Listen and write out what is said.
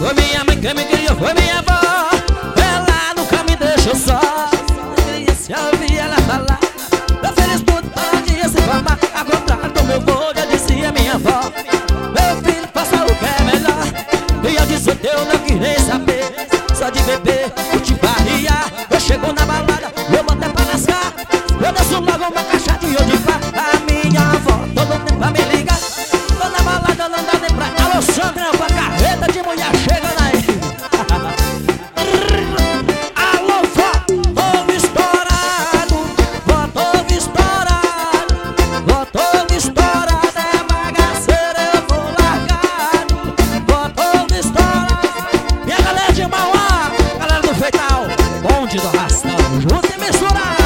Foi minha mãe quem me criou, foi minha avó. Ela nunca me deixou só. E se eu ouvir ela falar, eu feliz por todo dia se formar. Ao contrário do meu vô, já dizia minha avó: meu filho, faça o que é melhor. E eu disse, eu não quis nem saber. Só de beber, curtir barriar. Eu chego na balada, eu boto é pra lascar. Eu desço logo uma caixa de Odipá. A minha avó, todo tempo pra me ligar. Tô na balada, eu não dá nem pra... Alô, Sandra, com a carreta de mulher chegando aí. Alô, vó, ovo estourado. Vó, ovo estourado. Vó, ovo estourado. É bagaceira, eu vou largado. Vó, ovo estourado. E a galera de Mauá, galera do Feital, bonde do Arrastão, junto e misturado.